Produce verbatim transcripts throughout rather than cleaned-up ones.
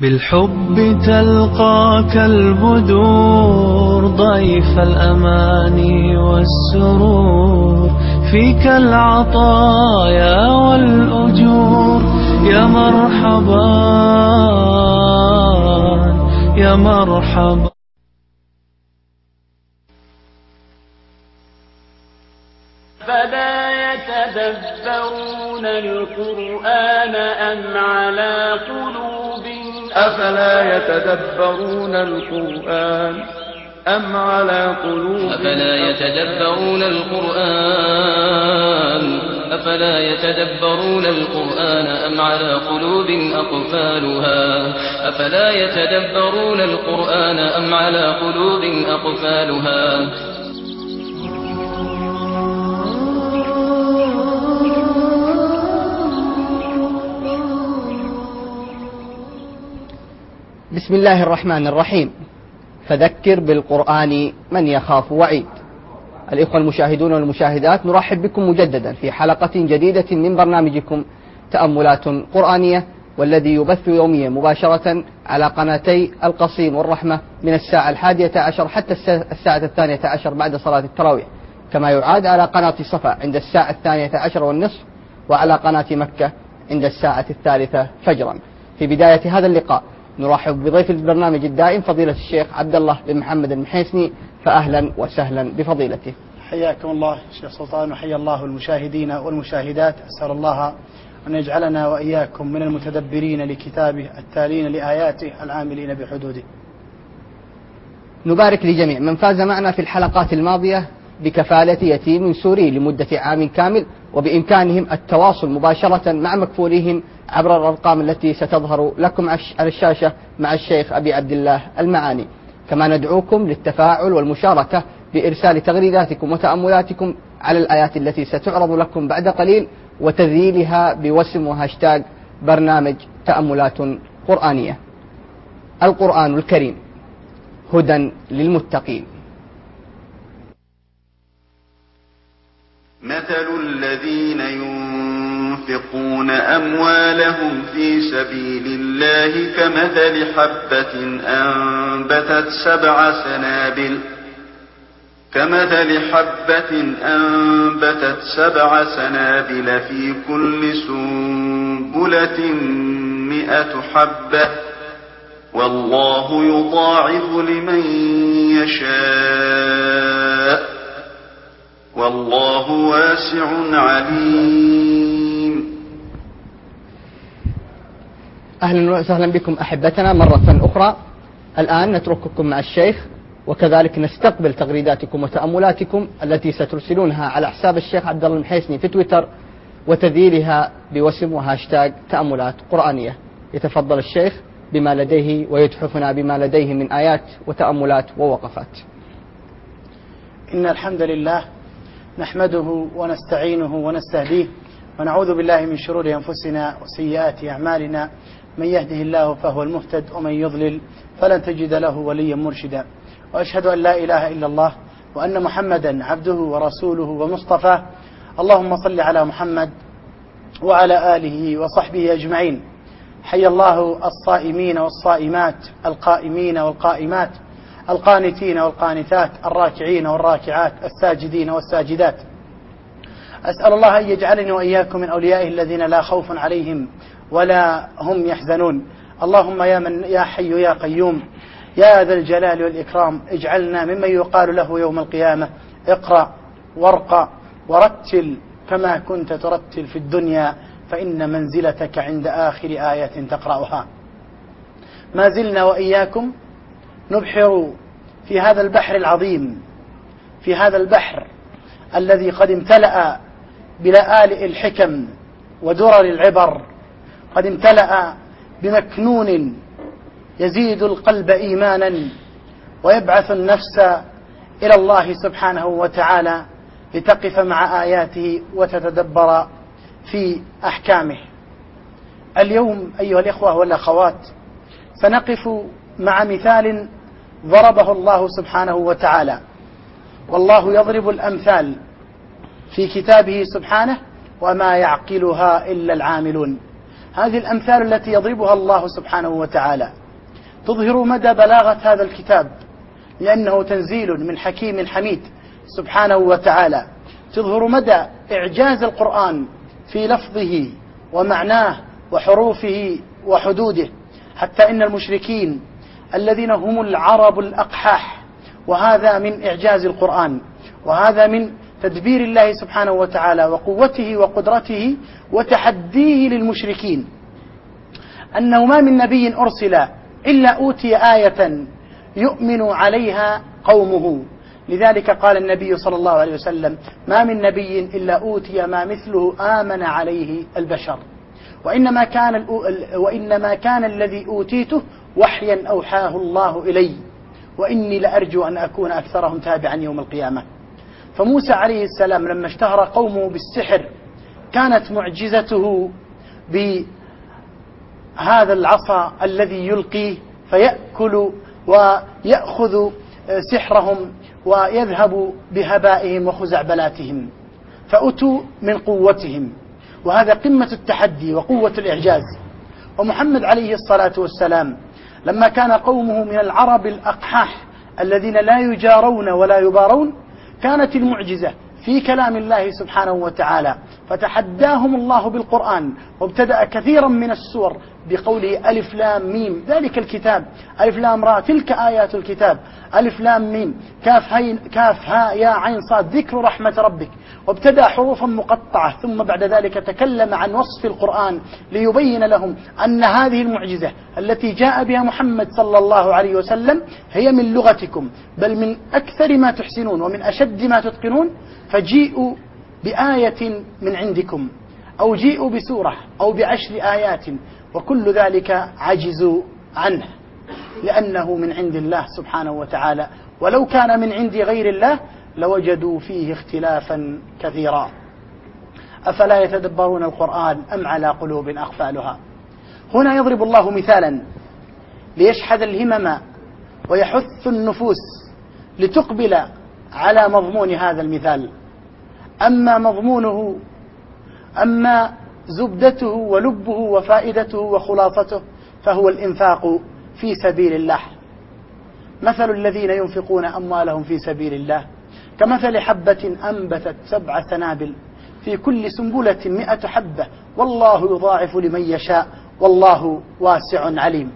بالحب تلقاك البدور ضيف الأماني والسرور فيك العطايا والأجور يا مرحبا يا مرحبا. فلا يتدبرون القرآن أم على قلوب أفلا يتدبرون القرآن أم على قلوب أفلا يتدبرون القرآن أفلا يتدبرون القرآن أم على قلوب أقفالها أفلا يتدبرون القرآن أم على قلوب أقفالها. بسم الله الرحمن الرحيم. فذكر بالقرآن من يخاف وعيد. الإخوة المشاهدون والمشاهدات، نرحب بكم مجددا في حلقة جديدة من برنامجكم تأملات قرآنية، والذي يبث يوميا مباشرة على قناتي القصيم والرحمة من الساعة الحادية عشر حتى الساعة الثانية عشر بعد صلاة التراويح، كما يعاد على قناة صفا عند الساعة الثانية عشر والنصف، وعلى قناة مكة عند الساعة الثالثة فجرا. في بداية هذا اللقاء نرحب بضيف البرنامج الدائم فضيلة الشيخ عبد الله بن محمد المحيسني، فأهلا وسهلا بفضيلته. حياكم الله شيخ سلطان، وحيا الله المشاهدين والمشاهدات. أسأل الله أن يجعلنا وإياكم من المتدبرين لكتابه التالين لآياته العاملين بحدوده. نبارك لجميع من فاز معنا في الحلقات الماضية بكفالة يتيم سوري لمدة عام كامل، وبإمكانهم التواصل مباشرة مع مكفوليهم عبر الأرقام التي ستظهر لكم على الشاشة مع الشيخ أبي عبد الله المعاني. كما ندعوكم للتفاعل والمشاركة بإرسال تغريداتكم وتأملاتكم على الآيات التي ستعرض لكم بعد قليل، وتذييلها بوسم وهاشتاج برنامج تأملات قرآنية. القرآن الكريم هدى للمتقين. مثل الذين ينفقون أموالهم في سبيل الله كمثل حبة أنبتت سبع سنابل كمثل حبة أنبتت سبع سنابل في كل سنبلة مئة حبة والله يضاعف لمن يشاء والله واسع عليم. أهلا وسهلا بكم أحبتنا مرة أخرى. الآن نترككم مع الشيخ، وكذلك نستقبل تغريداتكم وتأملاتكم التي سترسلونها على حساب الشيخ عبد الله المحيسني في تويتر، وتذييلها بوسم وهاشتاج تأملات قرآنية. يتفضل الشيخ بما لديه ويتحفنا بما لديه من آيات وتأملات ووقفات. إن الحمد لله نحمده ونستعينه ونستهديه، ونعوذ بالله من شرور أنفسنا وسيئات أعمالنا. من يهده الله فهو المهتد، ومن يضلل فلن تجد له وليا مرشدا. وأشهد أن لا إله إلا الله وأن محمدا عبده ورسوله ومصطفاه. اللهم صل على محمد وعلى آله وصحبه أجمعين. حي الله الصائمين والصائمات، القائمين والقائمات، القانتين والقانتات، الراكعين والراكعات، الساجدين والساجدات. أسأل الله أن يجعلني وإياكم من أوليائه الذين لا خوف عليهم ولا هم يحزنون. اللهم يا من يا حي يا قيوم يا ذا الجلال والإكرام، اجعلنا ممن يقال له يوم القيامة اقرأ وارقى ورتل كما كنت ترتل في الدنيا، فإن منزلتك عند آخر آية تقرأها. ما زلنا وإياكم نبحر في هذا البحر العظيم، في هذا البحر الذي قد امتلأ بلآلئ الحكم ودرر العبر، قد امتلأ بمكنون يزيد القلب إيمانا ويبعث النفس إلى الله سبحانه وتعالى لتقف مع آياته وتتدبر في أحكامه. اليوم أيها الإخوة والأخوات سنقف مع مثال ضربه الله سبحانه وتعالى، والله يضرب الأمثال في كتابه سبحانه وما يعقلها إلا العاملون. هذه الأمثال التي يضربها الله سبحانه وتعالى تظهر مدى بلاغة هذا الكتاب، لأنه تنزيل من حكيم حميد سبحانه وتعالى، تظهر مدى إعجاز القرآن في لفظه ومعناه وحروفه وحدوده، حتى إن المشركين الذين هم العرب الأقحاح، وهذا من إعجاز القرآن، وهذا من تدبير الله سبحانه وتعالى وقوته وقدرته وتحديه للمشركين، أنه ما من نبي أرسل إلا أوتي آية يؤمن عليها قومه. لذلك قال النبي صلى الله عليه وسلم: ما من نبي إلا أوتي ما مثله آمن عليه البشر، وإنما كان, وإنما كان الذي أوتيته وحيا أوحاه الله إلي، وإني لأرجو أن أكون أكثرهم تابعا يوم القيامة. فموسى عليه السلام لما اشتهر قومه بالسحر كانت معجزته بهذا العصا الذي يلقيه فيأكل ويأخذ سحرهم ويذهب بهبائهم وخزعبلاتهم، فأتوا من قوتهم، وهذا قمة التحدي وقوة الإعجاز. ومحمد عليه الصلاة والسلام لما كان قومه من العرب الأقحاح الذين لا يجارون ولا يبارون، كانت المعجزة في كلام الله سبحانه وتعالى، فتحداهم الله بالقرآن، وابتدأ كثيرا من السور بقوله: ألف لام ميم ذلك الكتاب، ألف لام را تلك آيات الكتاب، ألف لام ميم كاف, هين كاف ها يا عين صاد ذكر رحمة ربك، وابتدأ حروفا مقطعة، ثم بعد ذلك تكلم عن وصف القرآن ليبين لهم أن هذه المعجزة التي جاء بها محمد صلى الله عليه وسلم هي من لغتكم، بل من أكثر ما تحسنون ومن أشد ما تتقنون، فجيئوا بآية من عندكم، أو جيئوا بسورة أو بعشر آيات، وكل ذلك عجزوا عنه لأنه من عند الله سبحانه وتعالى، ولو كان من عند غير الله لوجدوا فيه اختلافا كثيرا. أفلا يتدبرون القرآن أم على قلوب أقفالها؟ هنا يضرب الله مثالا ليشحذ الهمم ويحث النفوس لتقبل على مضمون هذا المثال. أما مضمونه، أما زبدته ولبه وفائدته وخلاصته، فهو الإنفاق في سبيل الله. مثل الذين ينفقون أموالهم في سبيل الله كمثل حبة أنبتت سبع سنابل في كل سنبلة مئة حبة والله يضاعف لمن يشاء والله واسع عليم.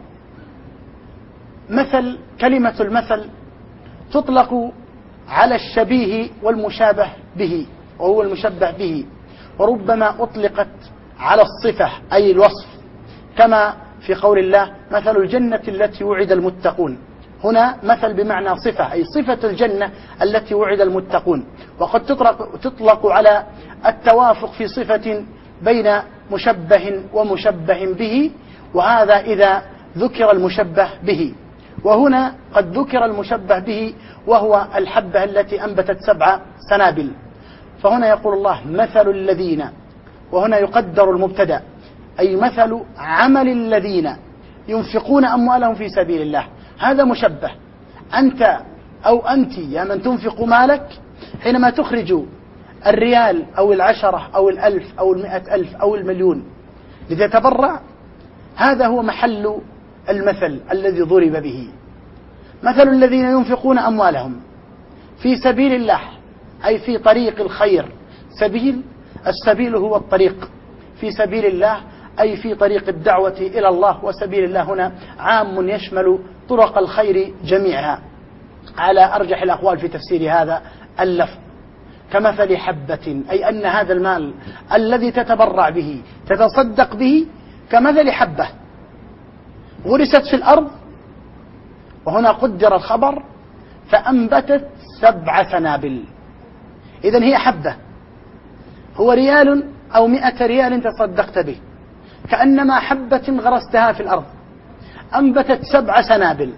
مثل، كلمة المثل تطلق على الشبيه والمشابه به، وهو المشبه به، وربما أطلقت على الصفة أي الوصف، كما في قول الله: مثل الجنة التي وعد المتقون. هنا مثل بمعنى صفة، أي صفة الجنة التي وعد المتقون. وقد تطلق, تطلق على التوافق في صفة بين مشبه ومشبه به، وهذا إذا ذكر المشبه به. وهنا قد ذكر المشبه به وهو الحبة التي أنبتت سبع سنابل. فهنا يقول الله: مثل الذين، وهنا يقدر المبتدأ، أي مثل عمل الذين ينفقون أموالهم في سبيل الله. هذا مشبه. أنت أو أنت يا من تنفق مالك، حينما تخرج الريال أو العشرة أو الألف أو المئة ألف أو المليون لتتبرع، هذا هو محل المثل الذي ضرب به. مثل الذين ينفقون أموالهم في سبيل الله، أي في طريق الخير. سبيل، السبيل هو الطريق، في سبيل الله أي في طريق الدعوة إلى الله. وسبيل الله هنا عام يشمل طرق الخير جميعها على أرجح الأقوال في تفسير هذا اللفظ. كمثل حبة، أي أن هذا المال الذي تتبرع به تتصدق به كمثل حبة غرست في الأرض، وهنا قدر الخبر فأنبتت سبع سنابل. إذن هي حبة، هو ريال أو مئة ريال تصدقت به، كأنما حبة غرستها في الأرض أنبتت سبع سنابل.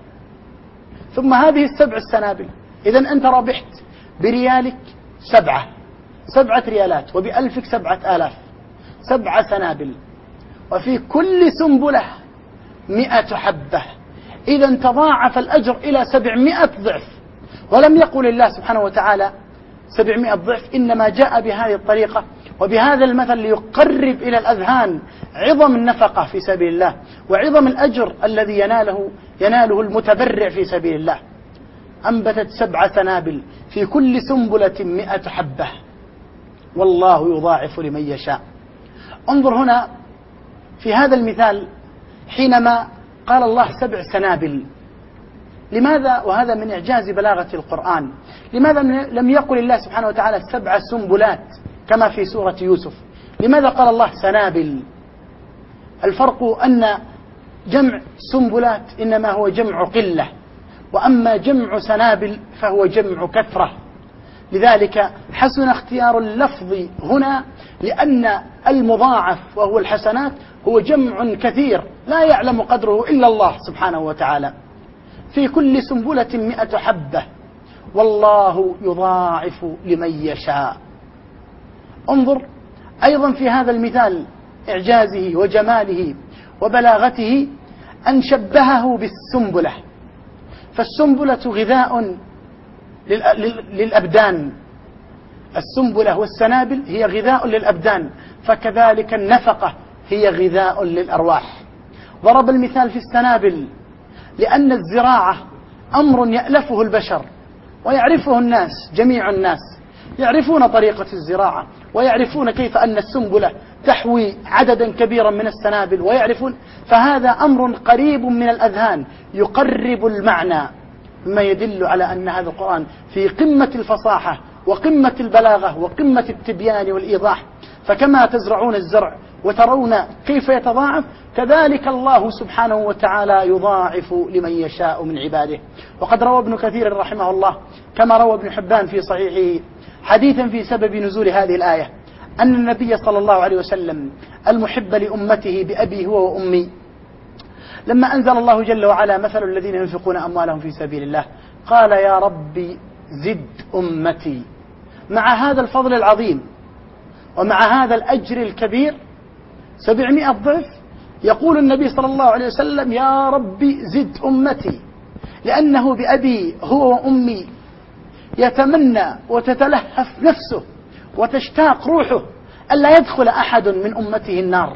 ثم هذه السبع السنابل، إذن أنت ربحت بريالك سبعة سبعة ريالات، وبألفك سبعة آلاف، سبع سنابل، وفي كل سنبلة مئة حبة. إذن تضاعف الأجر إلى سبعمائة ضعف. ولم يقل الله سبحانه وتعالى سبعمائة ضعف، إنما جاء بهذه الطريقة وبهذا المثل ليقرب إلى الأذهان عظم النفقة في سبيل الله وعظم الأجر الذي يناله يناله المتبرع في سبيل الله. أنبتت سبع سنابل في كل سنبلة مئة حبة والله يضاعف لمن يشاء. انظر هنا في هذا المثال حينما قال الله سبع سنابل، لماذا؟ وهذا من إعجاز بلاغة القرآن، لماذا لم يقل الله سبحانه وتعالى سبع سنبلات كما في سورة يوسف؟ لماذا قال الله سنابل؟ الفرق أن جمع سنبلات إنما هو جمع قلة، وأما جمع سنابل فهو جمع كثرة. لذلك حسن اختيار اللفظ هنا، لأن المضاعف وهو الحسنات هو جمع كثير لا يعلم قدره إلا الله سبحانه وتعالى. في كل سنبلة مئة حبة والله يضاعف لمن يشاء. انظر أيضا في هذا المثال إعجازه وجماله وبلاغته أن شبهه بالسنبلة، فالسنبلة غذاء للأبدان، السنبلة والسنابل هي غذاء للأبدان، فكذلك النفقة هي غذاء للأرواح. ضرب المثال في السنابل لأن الزراعة أمر يألفه البشر ويعرفه الناس، جميع الناس يعرفون طريقة الزراعة ويعرفون كيف أن السنبلة تحوي عددا كبيرا من السنابل ويعرفون، فهذا أمر قريب من الأذهان يقرب المعنى، مما يدل على أن هذا القرآن في قمة الفصاحة وقمة البلاغة وقمة التبيان والإيضاح. فكما تزرعون الزرع وترون كيف يتضاعف، كذلك الله سبحانه وتعالى يضاعف لمن يشاء من عباده. وقد روى ابن كثير رحمه الله كما روى ابن حبان في صحيحه حديثا في سبب نزول هذه الآية أن النبي صلى الله عليه وسلم المحب لأمته بأبي هو وأمي، لما أنزل الله جل وعلا مثل الذين ينفقون أموالهم في سبيل الله قال يا ربي زد أمتي. مع هذا الفضل العظيم ومع هذا الأجر الكبير سبعمائة ضعف، يقول النبي صلى الله عليه وسلم يا ربي زد أمتي، لأنه بأبي هو وأمي يتمنى وتتلهف نفسه وتشتاق روحه ألا يدخل أحد من أمته النار.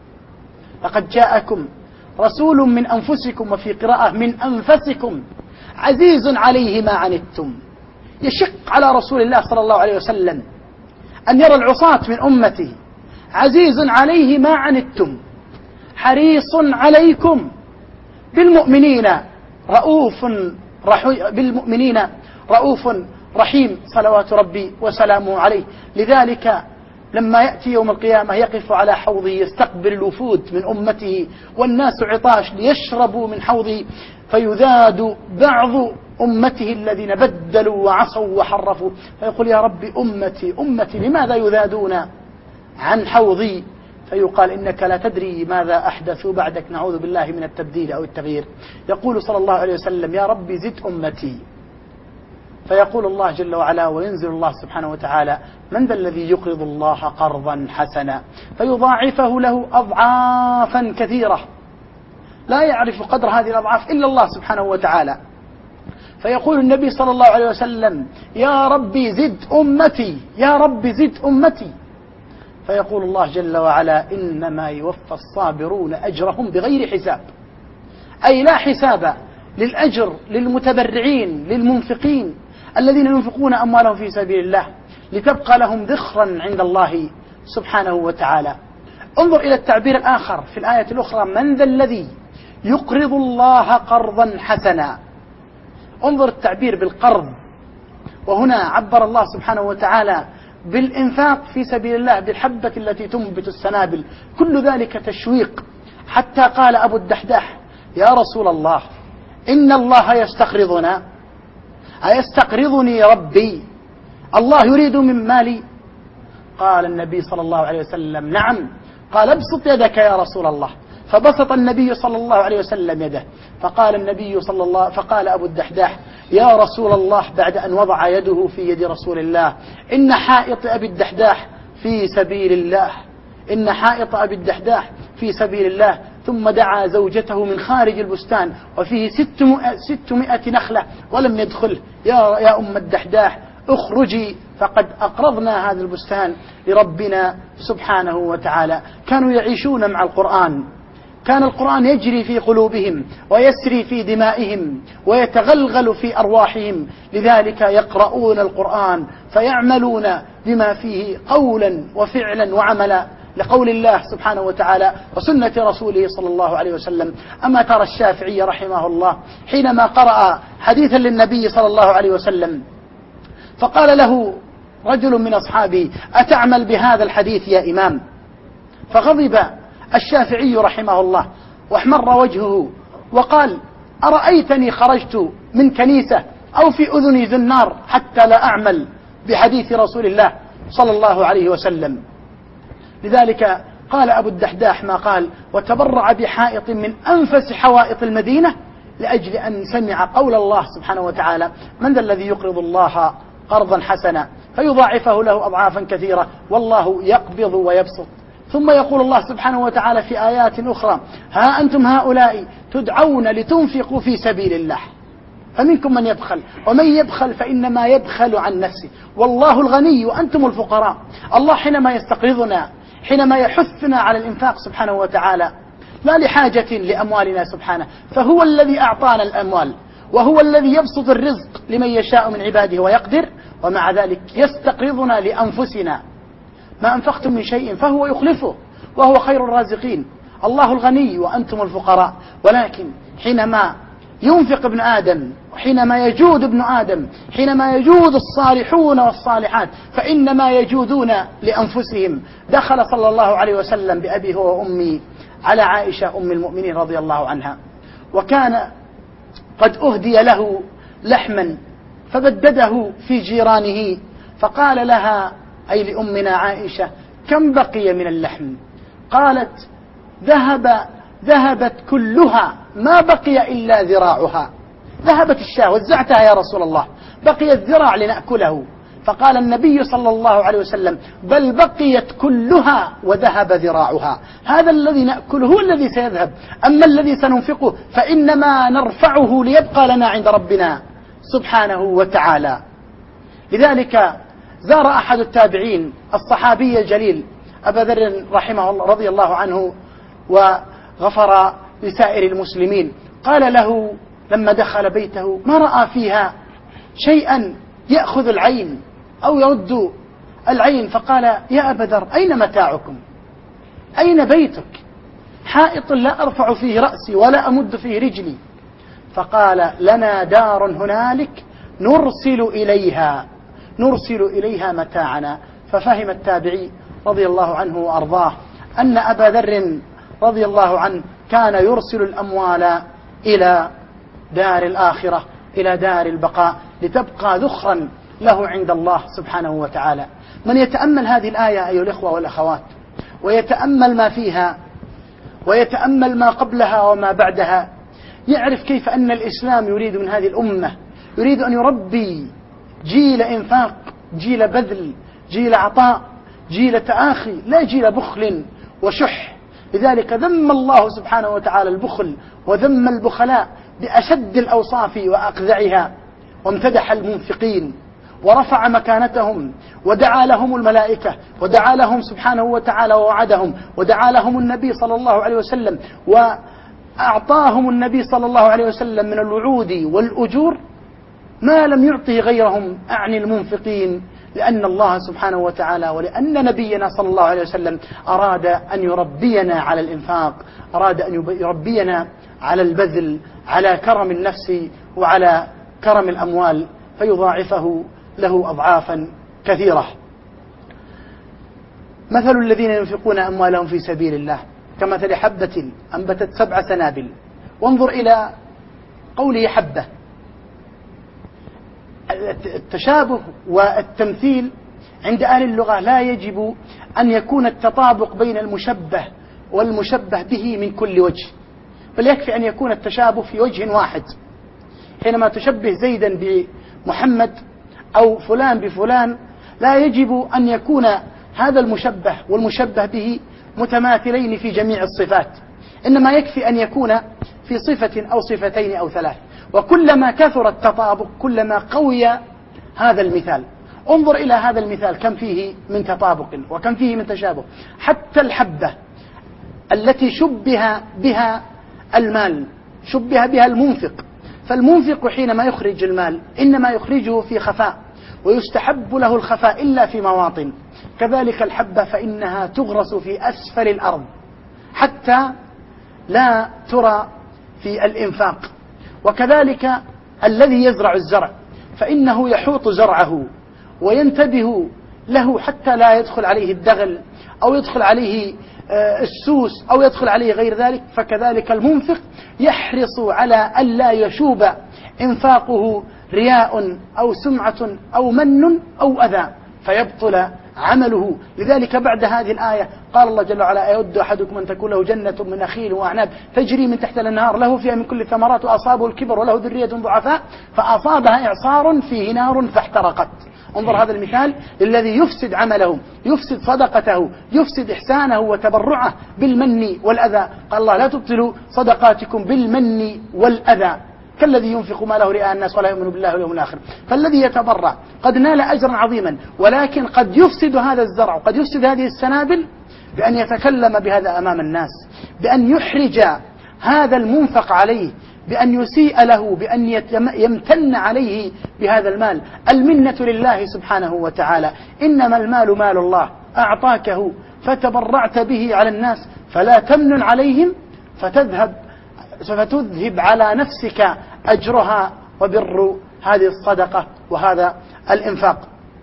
لقد جاءكم رسول من أنفسكم، وفي قراءة من أنفسكم، عزيز عليه ما عنتم. يشق على رسول الله صلى الله عليه وسلم أن يرى العصاة من أمته، عزيز عليه ما عنتم حريص عليكم بالمؤمنين رؤوف بالمؤمنين رؤوف رحيم صلوات ربي وسلامه عليه. لذلك لما يأتي يوم القيامة يقف على حوضه يستقبل الوفود من أمته والناس عطاش ليشربوا من حوضه، فيذاد بعض أمته الذين بدلوا وعصوا وحرفوا، فيقول يا رب أمتي أمتي لماذا يذادون عن حوضي؟ فيقال إنك لا تدري ماذا أحدثوا بعدك، نعوذ بالله من التبديل أو التغيير. يقول صلى الله عليه وسلم يا رب زد أمتي، فيقول الله جل وعلا وينزل الله سبحانه وتعالى من ذا الذي يقرض الله قرضا حسنا فيضاعفه له أضعافا كثيرة، لا يعرف قدر هذه الأضعاف إلا الله سبحانه وتعالى. فيقول النبي صلى الله عليه وسلم يا ربي زد أمتي يا رب زد أمتي، فيقول الله جل وعلا إنما يوفى الصابرون أجرهم بغير حساب، أي لا حساب للأجر للمتبرعين للمنفقين الذين ينفقون أموالهم في سبيل الله لتبقى لهم ذخرا عند الله سبحانه وتعالى. انظر إلى التعبير الآخر في الآية الأخرى من ذا الذي يقرض الله قرضا حسنا. انظر التعبير بالقرض، وهنا عبر الله سبحانه وتعالى بالإنفاق في سبيل الله بالحبة التي تنبت السنابل، كل ذلك تشويق، حتى قال أبو الدحداح يا رسول الله إن الله يستقرضنا أيستقرضني ربي؟ الله يريد من مالي؟ قال النبي صلى الله عليه وسلم نعم. قال ابسط يدك يا رسول الله، فبسط النبي صلى الله عليه وسلم يده، فقال النبي صلى الله فقال أبو الدحداح يا رسول الله بعد أن وضع يده في يد رسول الله إن حائط أبي الدحداح في سبيل الله إن حائط أبي الدحداح في سبيل الله. ثم دعا زوجته من خارج البستان وفيه ستمائة نخلة ولم يدخل، يا, يا أم الدحداح اخرجي فقد أقرضنا هذا البستان لربنا سبحانه وتعالى. كانوا يعيشون مع القرآن، كان القرآن يجري في قلوبهم ويسري في دمائهم ويتغلغل في أرواحهم، لذلك يقرؤون القرآن فيعملون بما فيه قولا وفعلا وعملا، لقول الله سبحانه وتعالى وسنة رسوله صلى الله عليه وسلم. أما ترى الشافعي رحمه الله حينما قرأ حديثا للنبي صلى الله عليه وسلم فقال له رجل من أصحابه: أتعمل بهذا الحديث يا إمام؟ فغضب الشافعي رحمه الله واحمر وجهه وقال: أرأيتني خرجت من كنيسة أو في أذني زنار حتى لا أعمل بحديث رسول الله صلى الله عليه وسلم. لذلك قال أبو الدحداح ما قال: وتبرع بحائط من أنفس حوائط المدينة لأجل أن سمع قول الله سبحانه وتعالى: من ذا الذي يقرض الله قرضا حسنا فيضاعفه له أضعافا كثيرة والله يقبض ويبسط. ثم يقول الله سبحانه وتعالى في آيات أخرى: ها أنتم هؤلاء تدعون لتنفقوا في سبيل الله فمنكم من يبخل ومن يبخل فإنما يبخل عن نفسه والله الغني وأنتم الفقراء. الله حينما يستقرضنا، حينما يحثنا على الإنفاق سبحانه وتعالى، لا لحاجة لأموالنا سبحانه، فهو الذي أعطانا الأموال وهو الذي يبسط الرزق لمن يشاء من عباده ويقدر، ومع ذلك يستقرضنا لأنفسنا. ما أنفقتم من شيء فهو يخلفه وهو خير الرازقين. الله الغني وأنتم الفقراء. ولكن حينما ينفق ابن آدم وحينما يجود ابن آدم، حينما يجود الصالحون والصالحات، فإنما يجودون لأنفسهم. دخل صلى الله عليه وسلم بأبي هو وأمي على عائشة أم المؤمنين رضي الله عنها، وكان قد أهدي له لحما فبدده في جيرانه، فقال لها أي لأمنا عائشة: كم بقي من اللحم؟ قالت: ذهب ذهبت كلها ما بقي إلا ذراعها. ذهبت الشاة وزعتها يا رسول الله، بقي الذراع لنأكله. فقال النبي صلى الله عليه وسلم: بل بقيت كلها وذهب ذراعها. هذا الذي نأكله هو الذي سيذهب، أما الذي سننفقه فإنما نرفعه ليبقى لنا عند ربنا سبحانه وتعالى. لذلك زار أحد التابعين الصحابي الجليل أبا ذر رحمه الله رضي الله عنه وغفر لسائر المسلمين، قال له لما دخل بيته ما رأى فيها شيئا يأخذ العين أو يرد العين، فقال: يا أبا ذر أين متاعكم؟ أين بيتك؟ حائط لا أرفع فيه رأسي ولا أمد فيه رجلي. فقال: لنا دار هنالك نرسل إليها نرسل إليها متاعنا. ففهم التابعي رضي الله عنه وأرضاه أن أبا ذر رضي الله عنه كان يرسل الأموال إلى دار الآخرة، إلى دار البقاء، لتبقى ذخرا له عند الله سبحانه وتعالى. من يتأمل هذه الآية أيها الإخوة والأخوات ويتأمل ما فيها ويتأمل ما قبلها وما بعدها، يعرف كيف أن الإسلام يريد من هذه الأمة، يريد أن يربي جيل إنفاق، جيل بذل، جيل عطاء، جيل تآخي، لا جيل بخل وشح. لذلك ذم الله سبحانه وتعالى البخل وذم البخلاء بأشد الأوصاف وأقذعها، وامتدح المنفقين ورفع مكانتهم ودعا لهم الملائكة ودعا لهم سبحانه وتعالى ووعدهم، ودعا لهم النبي صلى الله عليه وسلم وأعطاهم النبي صلى الله عليه وسلم من الوعود والأجور ما لم يعطه غيرهم، أعني المنفقين، لأن الله سبحانه وتعالى ولأن نبينا صلى الله عليه وسلم أراد أن يربينا على الإنفاق، أراد أن يربينا على البذل، على كرم النفس وعلى كرم الأموال، فيضاعفه له أضعافا كثيرة. مثل الذين ينفقون أموالهم في سبيل الله كمثل حبة أنبتت سبع سنابل. وانظر إلى قوله حبة. التشابه والتمثيل عند أهل اللغة لا يجب أن يكون التطابق بين المشبه والمشبه به من كل وجه، بل يكفي أن يكون التشابه في وجه واحد. حينما تشبه زيدا بمحمد أو فلان بفلان لا يجب أن يكون هذا المشبه والمشبه به متماثلين في جميع الصفات، إنما يكفي أن يكون في صفة أو صفتين أو ثلاث، وكلما كثر التطابق كلما قوي هذا المثال. انظر إلى هذا المثال كم فيه من تطابق وكم فيه من تشابه. حتى الحبة التي شبه بها المال شبه بها المنفق، فالمنفق حينما يخرج المال إنما يخرجه في خفاء، ويستحب له الخفاء إلا في مواطن. كذلك الحبة فإنها تغرس في أسفل الأرض حتى لا ترى في الإنفاق. وكذلك الذي يزرع الزرع فإنه يحوط زرعه وينتبه له حتى لا يدخل عليه الدغل أو يدخل عليه السوس أو يدخل عليه غير ذلك. فكذلك المنفق يحرص على ألا يشوب إنفاقه رياء أو سمعة أو من أو أذى فيبطل عمله. لذلك بعد هذه الآية قال الله جل وعلا: أيود أحدكم أن تكون له جنة من نخيل وأعناب تجري من تحت الأنهار له فيها من كل الثمرات وأصابه الكبر وله ذرية ضعفاء فأصابها إعصار فيه نار فاحترقت. انظر هذا المثال الذي يفسد عمله، يفسد صدقته، يفسد إحسانه وتبرعه بالمن والأذى. قال الله: لا تبطلوا صدقاتكم بالمن والأذى كالذي ينفق ماله رئاء الناس ولا يؤمن بالله واليوم الآخر. فالذي يتبرع قد نال أجرا عظيما، ولكن قد يفسد هذا الزرع وقد يفسد هذه السنابل بأن يتكلم بهذا أمام الناس، بأن يحرج هذا المنفق عليه، بأن يسيء له، بأن يمتن عليه بهذا المال. المنة لله سبحانه وتعالى. إنما المال مال الله أعطاكه فتبرعت به على الناس فلا تمنن عليهم فتذهب فتذهب على نفسك أجرها وبر هذه الصدقة وهذا الإنفاق.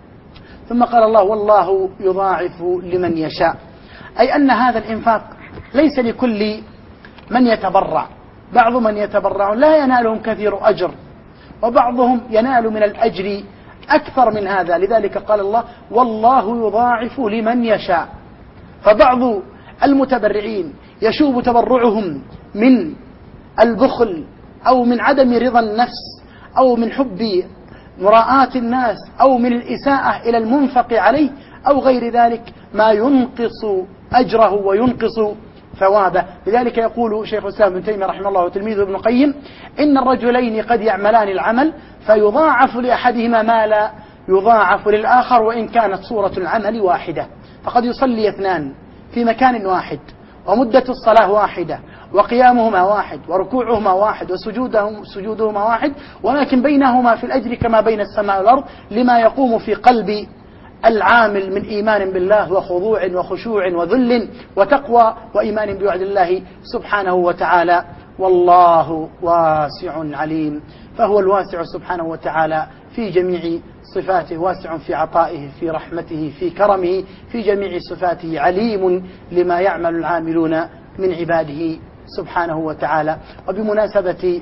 ثم قال الله: والله يضاعف لمن يشاء، أي أن هذا الإنفاق ليس لكل من يتبرع. بعض من يتبرع لا ينالهم كثير أجر، وبعضهم ينال من الأجر أكثر من هذا. لذلك قال الله: والله يضاعف لمن يشاء. فبعض المتبرعين يشوب تبرعهم من البخل أو من عدم رضا النفس أو من حب مراءاة الناس أو من الإساءة إلى المنفق عليه أو غير ذلك ما ينقص أجره وينقص ثوابه. لذلك يقول شيخ الإسلام ابن تيمية رحمه الله وتلميذه ابن القيم: إن الرجلين قد يعملان العمل فيضاعف لأحدهما ما لا يضاعف للآخر وإن كانت صورة العمل واحدة. فقد يصلي اثنان في مكان واحد ومدة الصلاة واحدة وقيامهما واحد وركوعهما واحد وسجودهم سجودهما واحد، ولكن بينهما في الأجر كما بين السماء والأرض، لما يقوم في قلب العامل من إيمان بالله وخضوع وخشوع وذل وتقوى وإيمان بوعد الله سبحانه وتعالى. والله واسع عليم، فهو الواسع سبحانه وتعالى في جميع صفاته، واسع في عطائه، في رحمته، في كرمه، في جميع صفاته، عليم لما يعمل العاملون من عباده سبحانه وتعالى. وبمناسبة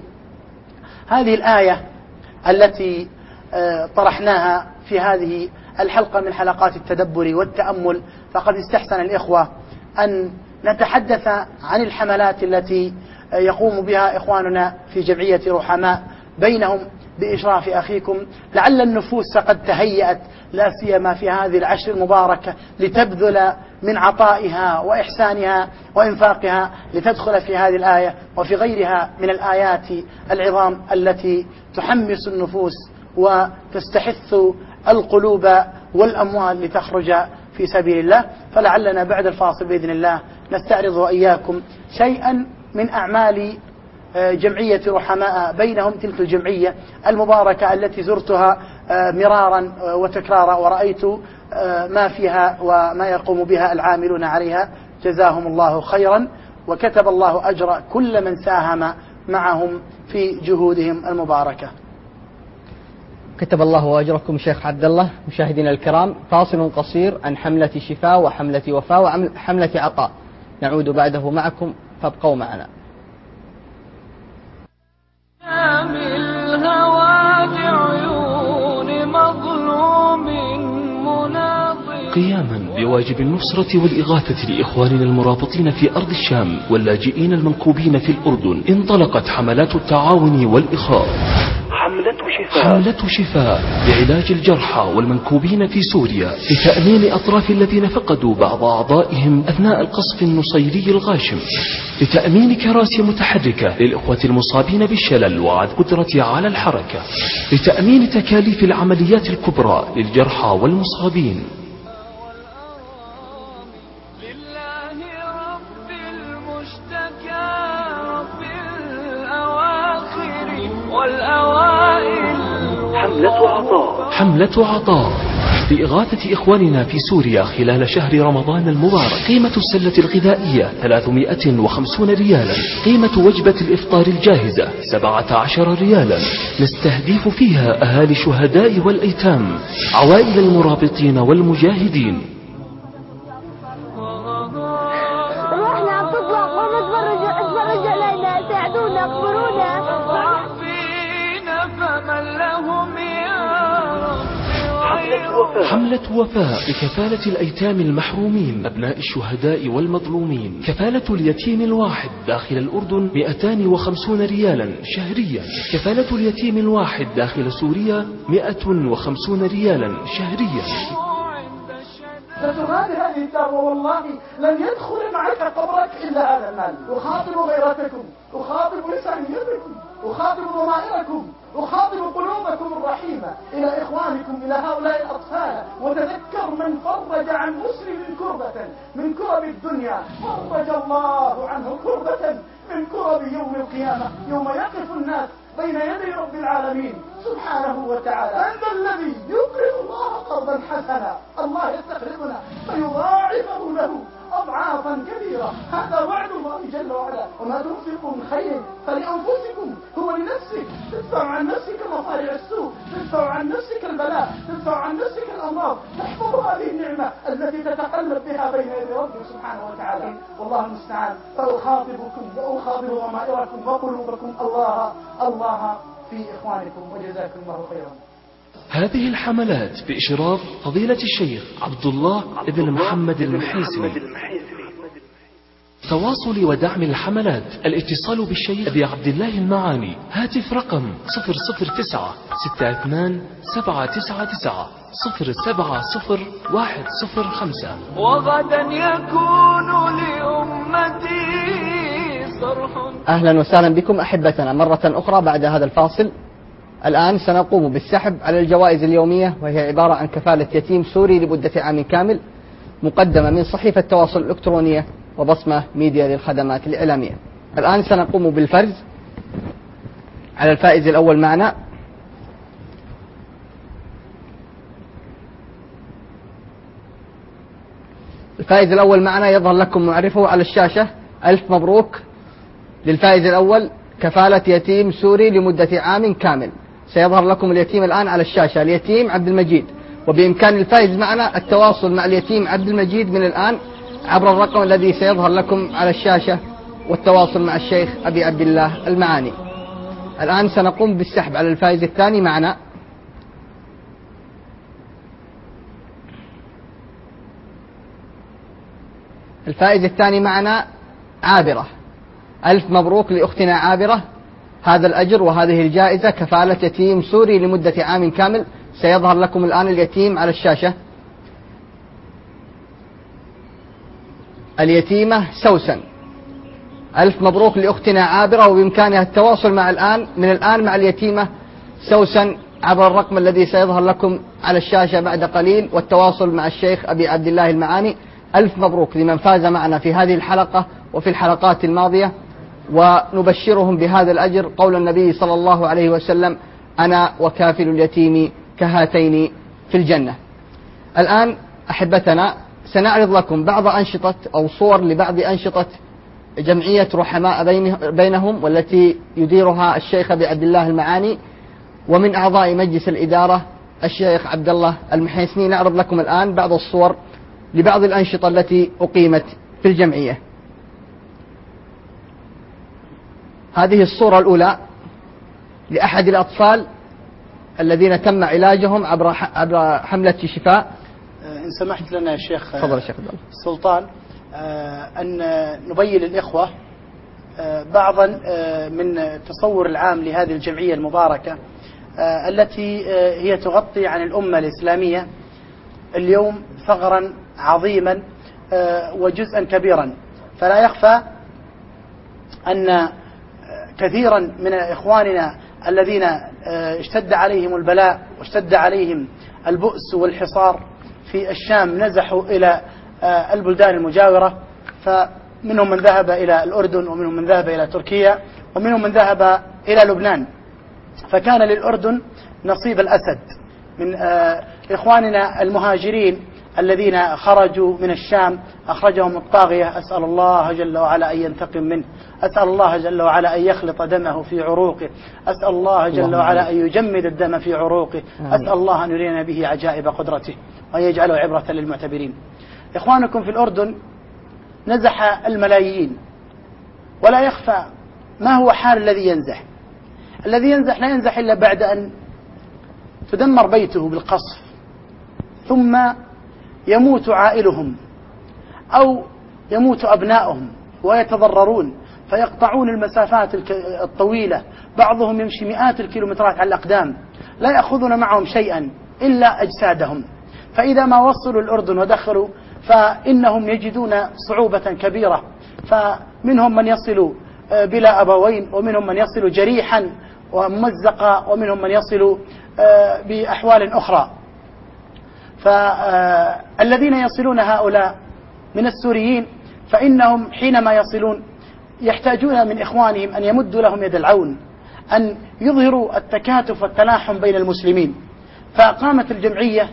هذه الآية التي طرحناها في هذه الحلقة من حلقات التدبر والتأمل، فقد استحسن الإخوة أن نتحدث عن الحملات التي يقوم بها إخواننا في جمعية رحماء بينهم بإشراف أخيكم. لعل النفوس قد تهيأت لا سيما في هذه العشر المباركة لتبذل من عطائها وإحسانها وإنفاقها لتدخل في هذه الآية وفي غيرها من الآيات العظام التي تحمس النفوس وتستحث القلوب والأموال لتخرج في سبيل الله. فلعلنا بعد الفاصل بإذن الله نستعرض وإياكم شيئا من أعمال جمعية رحماء بينهم، تلك الجمعية المباركة التي زرتها مرارا وتكرارا ورأيت ما فيها وما يقوم بها العاملون عليها، جزاهم الله خيرا وكتب الله أجر كل من ساهم معهم في جهودهم المباركة. كتب الله أجركم شيخ عبد الله. مشاهدينا الكرام، فاصل قصير عن حملة شفاء وحملة وفاء وحملة عطاء، نعود بعده معكم فابقوا معنا. قياما بواجب النصرة والإغاثة لإخواننا المرابطين في أرض الشام واللاجئين المنكوبين في الأردن، انطلقت حملات التعاون والإخاء. حملات حملة شفاء لعلاج الجرحى والمنكوبين في سوريا، لتأمين أطراف الذين فقدوا بعض أعضائهم أثناء القصف النصيري الغاشم، لتأمين كراسي متحركة للإخوة المصابين بالشلل وعدم القدرة على الحركة، لتأمين تكاليف العمليات الكبرى للجرحى والمصابين. حملة عطاء حملة عطاء لإغاثة إخواننا في سوريا خلال شهر رمضان المبارك. قيمة السلة الغذائية ثلاثمائة وخمسون ريالا، قيمة وجبة الإفطار الجاهزة سبعة عشر ريالا. نستهدف فيها أهالي الشهداء والأيتام، عوائل المرابطين والمجاهدين. روحنا عم تطلع قوم اتفرج اتفرج علينا، ساعدونا اخبرونا. فمن لهم حملة وفاء لكفالة الأيتام المحرومين أبناء الشهداء والمظلومين. كفالة اليتيم الواحد داخل الأردن مئتان وخمسون ريالا شهريا. كفالة اليتيم الواحد داخل سوريا مئة وخمسون ريالا شهريا. ستغادر هذه الدار والله لن يدخل معك قبرك إلا هذا المال. أخاطب غيرتكم، أخاطب لسانيتكم، أخاطب ضمائركم، أخاطب قلوبكم الرحيمة إلى إخوانكم، إلى هؤلاء الأطفال. وتذكر من فرج عن مسلم كربة من كرب الدنيا فرج الله عنه كربة من كرب يوم القيامة، يوم يقف الناس بين يدي رب العالمين سبحانه وتعالى. أنت الذي يقرض الله قرضا حسنا، الله يستقرضنا فيضاعفه له أضعافا كبيرة. هذا وعد الله جل وعلا. وما تنفقوا من خير فلأنفسكم، هو لنفسك. تدفع عن نفسك مصارع السوء، تدفع عن نفسك البلاء، تدفع عن نفسك الأمراض، تحفظ هذه النعمة التي تتقلب بها بين يدي ربك سبحانه وتعالى. والله المستعان. فأخاطبكم وأخاطب ضمائركم وقلوبكم الله الله في إخوانكم، وجزاكم الله خيرا. هذه الحملات بإشراف فضيلة الشيخ عبد الله ابن محمد المحيسني. تواصل ودعم الحملات الاتصال بالشيخ أبي عبد الله المعاني. هاتف رقم صفر صفر تسعة ستة اثنان سبعة تسعة تسعة صفر سبعة صفر واحد صفر خمسة. وغدا يكون لأمتي صرح. أهلا وسهلا بكم أحبتنا مرة أخرى بعد هذا الفاصل. الآن سنقوم بالسحب على الجوائز اليومية، وهي عبارة عن كفالة يتيم سوري لمدة عام كامل، مقدمة من صحيفة التواصل الإلكترونية وبصمة ميديا للخدمات الإعلامية. الآن سنقوم بالفرز على الفائز الأول معنا. الفائز الأول معنا يظهر لكم معرفه على الشاشة. ألف مبروك للفائز الأول، كفالة يتيم سوري لمدة عام كامل. سيظهر لكم اليتيم الآن على الشاشة، اليتيم عبد المجيد. وبإمكان الفائز معنا التواصل مع اليتيم عبد المجيد من الآن عبر الرقم الذي سيظهر لكم على الشاشة، والتواصل مع الشيخ أبي عبد الله المعاني. الآن سنقوم بالسحب على الفائز الثاني معنا. الفائز الثاني معنا عابرة. ألف مبروك لأختنا عابرة، هذا الأجر وهذه الجائزة كفالة يتيم سوري لمدة عام كامل. سيظهر لكم الآن اليتيم على الشاشة. اليتيمة سوسن. ألف مبروك لأختنا عابرة، وبإمكانها التواصل مع الآن من الآن مع اليتيمة سوسن عبر الرقم الذي سيظهر لكم على الشاشة بعد قليل، والتواصل مع الشيخ أبي عبد الله المعاني. ألف مبروك لمن فاز معنا في هذه الحلقة وفي الحلقات الماضية، ونبشرهم بهذا الأجر قول النبي صلى الله عليه وسلم: أنا وكافل اليتيم كهاتين في الجنة. الآن أحبتنا سنعرض لكم بعض أنشطة أو صور لبعض أنشطة جمعية رحماء بينهم، والتي يديرها الشيخ أبي عبد الله المعاني، ومن أعضاء مجلس الإدارة الشيخ عبد الله المحيسني. نعرض لكم الآن بعض الصور لبعض الأنشطة التي أقيمت في الجمعية. هذه الصورة الأولى لأحد الأطفال الذين تم علاجهم عبر عبر حملة شفاء. إن سمحت لنا يا شيخ تفضل يا شيخ سلطان أن نبين للإخوة بعضا من التصور العام لهذه الجمعية المباركة التي هي تغطي عن الأمة الإسلامية اليوم ثغرا عظيما وجزءا كبيرا. فلا يخفى أن كثيرا من إخواننا الذين اشتد عليهم البلاء واشتد عليهم البؤس والحصار في الشام نزحوا إلى البلدان المجاورة، فمنهم من ذهب إلى الأردن، ومنهم من ذهب إلى تركيا، ومنهم من ذهب إلى لبنان. فكان للأردن نصيب الأسد من إخواننا المهاجرين الذين خرجوا من الشام، أخرجهم الطاغية. أسأل الله جل وعلا أن ينتقم منه، أسأل الله جل وعلا أن يخلط دمه في عروقه، أسأل الله جل وعلا أن يجمد الدم في عروقه، أسأل الله أن يرينا به عجائب قدرته وأن يجعله عبرة للمعتبرين. إخوانكم في الأردن نزح الملايين، ولا يخفى ما هو حال الذي ينزح. الذي ينزح لا ينزح إلا بعد أن تدمر بيته بالقصف، ثم يموت عائلهم أو يموت أبنائهم ويتضررون، فيقطعون المسافات الطويلة، بعضهم يمشي مئات الكيلومترات على الأقدام، لا يأخذون معهم شيئا إلا أجسادهم. فإذا ما وصلوا الأردن ودخلوا فإنهم يجدون صعوبة كبيرة، فمنهم من يصل بلا أبوين، ومنهم من يصل جريحا وممزقا، ومنهم من يصل بأحوال أخرى. فالذين يصلون هؤلاء من السوريين فإنهم حينما يصلون يحتاجون من إخوانهم أن يمدوا لهم يد العون، أن يظهروا التكاتف والتلاحم بين المسلمين. فقامت الجمعية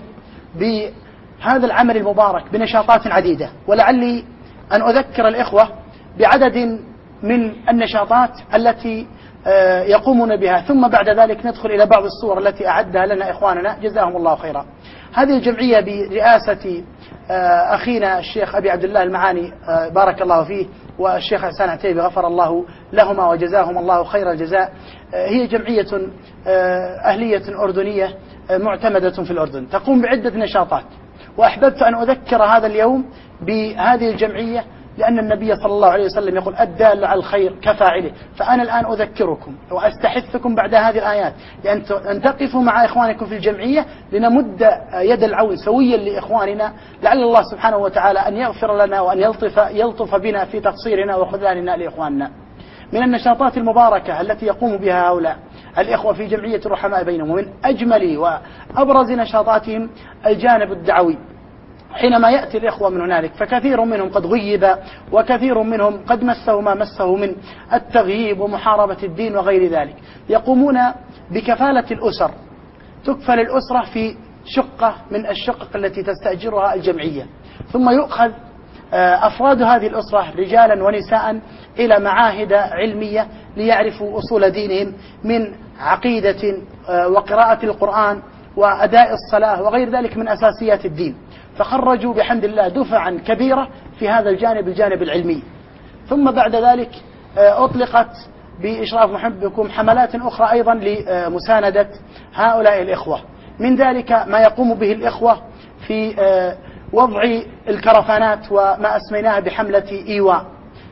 بهذا العمل المبارك بنشاطات عديدة، ولعلي أن أذكر الإخوة بعدد من النشاطات التي يقومون بها، ثم بعد ذلك ندخل إلى بعض الصور التي أعدها لنا إخواننا جزاهم الله خيرا. هذه الجمعية برئاسة أخينا الشيخ أبي عبد الله المعاني بارك الله فيه، والشيخ حسان عتيبي غفر الله لهما وجزاهم الله خير الجزاء، هي جمعية أهلية أردنية معتمدة في الأردن، تقوم بعدة نشاطات. وأحببت أن أذكر هذا اليوم بهذه الجمعية لأن النبي صلى الله عليه وسلم يقول الدال على الخير كفاعله. فأنا الآن أذكركم وأستحثكم بعد هذه الآيات لأن تقفوا مع إخوانكم في الجمعية لنمد يد العون سويا لإخواننا، لعل الله سبحانه وتعالى أن يغفر لنا وأن يلطف, يلطف بنا في تقصيرنا وخذلاننا لإخواننا. من النشاطات المباركة التي يقوم بها هؤلاء الإخوة في جمعية الرحماء بينهم، ومن أجمل وأبرز نشاطاتهم الجانب الدعوي. حينما يأتي الإخوة من هنالك فكثير منهم قد غيب، وكثير منهم قد مسه ما مسه من التغييب ومحاربة الدين وغير ذلك، يقومون بكفالة الأسر. تكفل الأسرة في شقة من الشقق التي تستأجرها الجمعية، ثم يؤخذ أفراد هذه الأسرة رجالا ونساء إلى معاهد علمية ليعرفوا أصول دينهم من عقيدة وقراءة القرآن وأداء الصلاة وغير ذلك من أساسيات الدين. فخرجوا بحمد الله دفعا كبيرة في هذا الجانب الجانب العلمي. ثم بعد ذلك أطلقت بإشراف محبكم حملات أخرى أيضا لمساندة هؤلاء الإخوة، من ذلك ما يقوم به الإخوة في وضع الكرفانات وما أسميناها بحملة إيواء.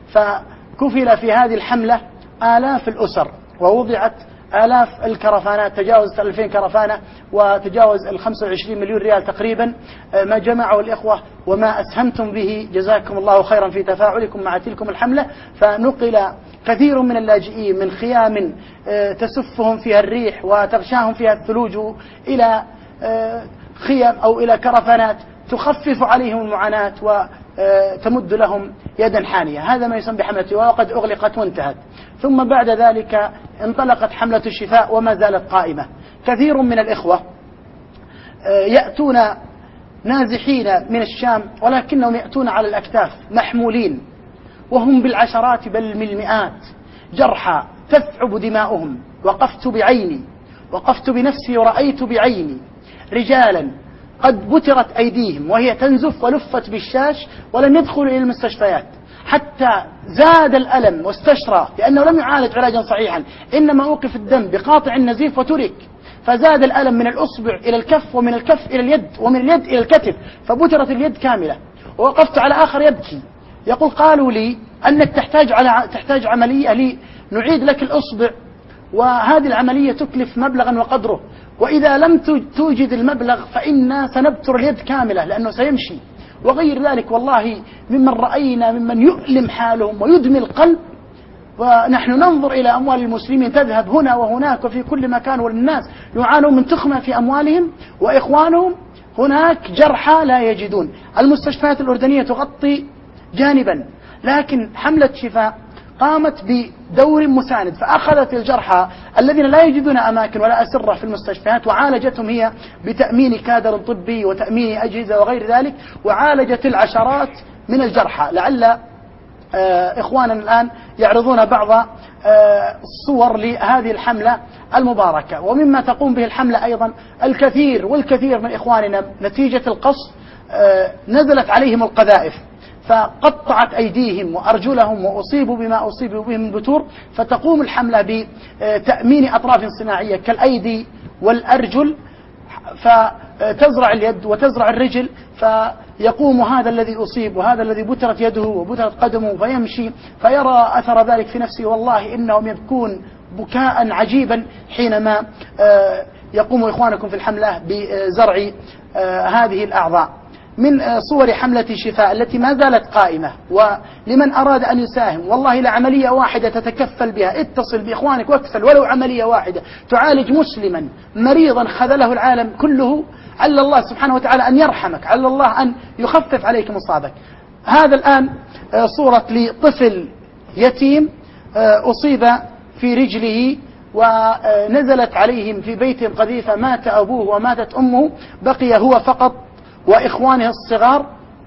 فكفل في هذه الحملة آلاف الأسر، ووضعت آلاف الكرفانات، تجاوز ألفين كرفانة وتجاوز الخمسة وعشرين مليون ريال تقريبا ما جمعه الإخوة وما أسهمتم به، جزاكم الله خيرا في تفاعلكم مع تلكم الحملة. فنقل كثير من اللاجئين من خيام تسفهم فيها الريح وتغشاهم فيها الثلوج إلى خيام أو إلى كرفانات تخفف عليهم المعاناة وتمد لهم يدا حانية. هذا ما يسمى بحملة، وقد أغلقت وانتهت. ثم بعد ذلك انطلقت حملة الشفاء وما زالت قائمة. كثير من الإخوة يأتون نازحين من الشام، ولكنهم يأتون على الأكتاف محمولين، وهم بالعشرات بل من المئات جرحى تثعب دماؤهم. وقفت بعيني وقفت بنفسي ورأيت بعيني رجالا قد بترت أيديهم وهي تنزف ولفت بالشاش ولم يدخلوا إلى المستشفيات، حتى زاد الألم واستشرى لأنه لم يعالج علاجا صحيحا، إنما أوقف الدم بقاطع النزيف وترك، فزاد الألم من الأصبع إلى الكف، ومن الكف إلى اليد، ومن اليد إلى الكتف، فبترت اليد كاملة. ووقفت على آخر يبكي يقول قالوا لي أنك تحتاج على تحتاج عملية لي نعيد لك الأصبع وهذه العملية تكلف مبلغا وقدره، وإذا لم توجد المبلغ فإنا سنبتر اليد كاملة لأنه سيمشي وغير ذلك. والله ممن رأينا ممن يؤلم حالهم ويدمي القلب، ونحن ننظر إلى أموال المسلمين تذهب هنا وهناك وفي كل مكان، والناس يعانون من تخمة في أموالهم، وإخوانهم هناك جرحى لا يجدون. المستشفيات الأردنية تغطي جانبا، لكن حملة شفاء قامت بدور مساند، فأخذت الجرحى الذين لا يجدون أماكن ولا أسرة في المستشفيات وعالجتهم هي بتأمين كادر طبي وتأمين أجهزة وغير ذلك، وعالجت العشرات من الجرحى. لعل إخواننا الآن يعرضون بعض الصور لهذه الحملة المباركة. ومما تقوم به الحملة أيضا الكثير والكثير من إخواننا نتيجة القصف نزلت عليهم القذائف فقطعت أيديهم وأرجلهم وأصيبوا بما أصيبوا به من بتور، فتقوم الحملة بتأمين أطراف صناعية كالأيدي والأرجل، فتزرع اليد وتزرع الرجل، فيقوم هذا الذي أصيب وهذا الذي بترت يده وبترت قدمه فيمشي فيرى أثر ذلك في نفسه. والله إنهم يبكون بكاء عجيبا حينما يقوم إخوانكم في الحملة بزرع هذه الأعضاء. من صور حملة شفاء التي ما زالت قائمة، ولمن أراد أن يساهم والله لعملية واحدة تتكفل بها، اتصل بإخوانك واكفل ولو عملية واحدة تعالج مسلما مريضا خذله العالم كله، على الله سبحانه وتعالى أن يرحمك، على الله أن يخفف عليك مصابك. هذا الآن صورة لطفل يتيم أصيب في رجله ونزلت عليهم في بيت قذيفة، مات أبوه وماتت أمه، بقي هو فقط وإخوانه الصغار.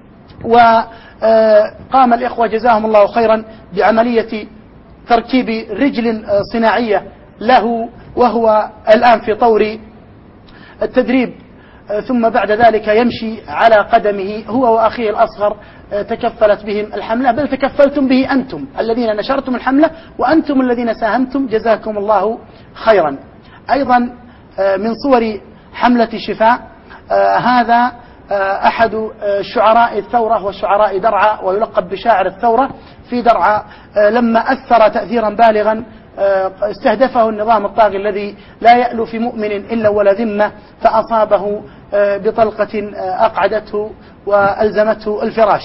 وقام الإخوة جزاهم الله خيرا بعملية تركيب رجل صناعية له، وهو الآن في طور التدريب، ثم بعد ذلك يمشي على قدمه هو وأخيه الأصغر. تكفلت بهم الحملة، بل تكفلتم به أنتم الذين نشرتم الحملة وأنتم الذين ساهمتم، جزاكم الله خيرا. أيضا من صور حملة شفاء هذا أحد شعراء الثورة وشعراء درعا، ويلقب بشاعر الثورة في درعا، لما أثر تأثيرا بالغا استهدفه النظام الطاغي الذي لا يألو في مؤمن إلا ولا ذمة، فأصابه بطلقة أقعدته وألزمته الفراش.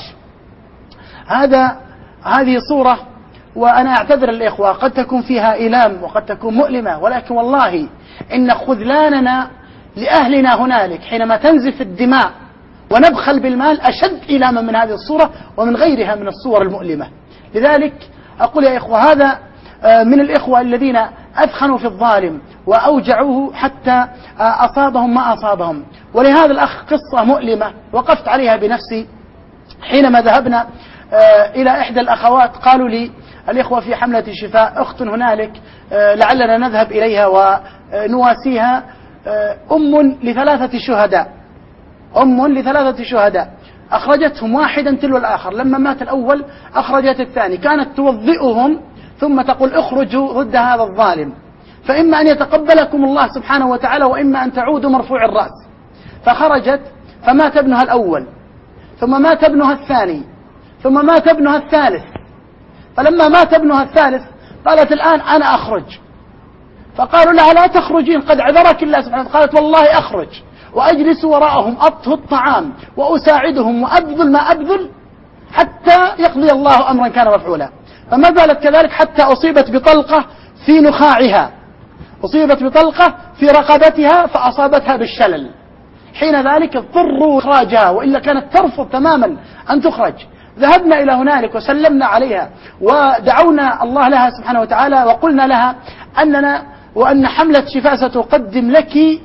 هذا هذه صورة، وأنا أعتذر الإخوة قد تكون فيها إيلام وقد تكون مؤلمة، ولكن والله إن خذلاننا لأهلنا هنالك حينما تنزف الدماء ونبخل بالمال أشد إيلاما من هذه الصورة ومن غيرها من الصور المؤلمة. لذلك أقول يا إخوة هذا من الإخوة الذين أثخنوا في الظالم وأوجعوه حتى أصابهم ما أصابهم. ولهذا الأخ قصة مؤلمة وقفت عليها بنفسي حينما ذهبنا إلى إحدى الأخوات، قالوا لي الإخوة في حملة الشفاء أخت هنالك لعلنا نذهب إليها ونواسيها، أم لثلاثة شهداء أم لثلاثة شهداء أخرجتهم واحدا تلو الآخر، لما مات الأول أخرجت الثاني، كانت توضئهم ثم تقول اخرجوا ضد هذا الظالم، فإما أن يتقبلكم الله سبحانه وتعالى وإما أن تعودوا مرفوع الرأس. فخرجت فمات ابنها الأول، ثم مات ابنها الثاني، ثم مات ابنها الثالث. فلما مات ابنها الثالث قالت الآن أنا أخرج، فقالوا لها لا تخرجين قد عذرك الله سبحانه. قالت والله أخرج وأجلس وراءهم أطهو الطعام وأساعدهم وأبذل ما أبذل حتى يقضي الله أمرا كان مفعولا. فما زالت كذلك حتى أصيبت بطلقة في نخاعها، أصيبت بطلقة في رقبتها فأصابتها بالشلل. حين ذلك اضطروا إخراجها، وإلا كانت ترفض تماما أن تخرج. ذهبنا إلى هنالك وسلمنا عليها ودعونا الله لها سبحانه وتعالى، وقلنا لها أننا وأن حملة شفاء ستقدم لك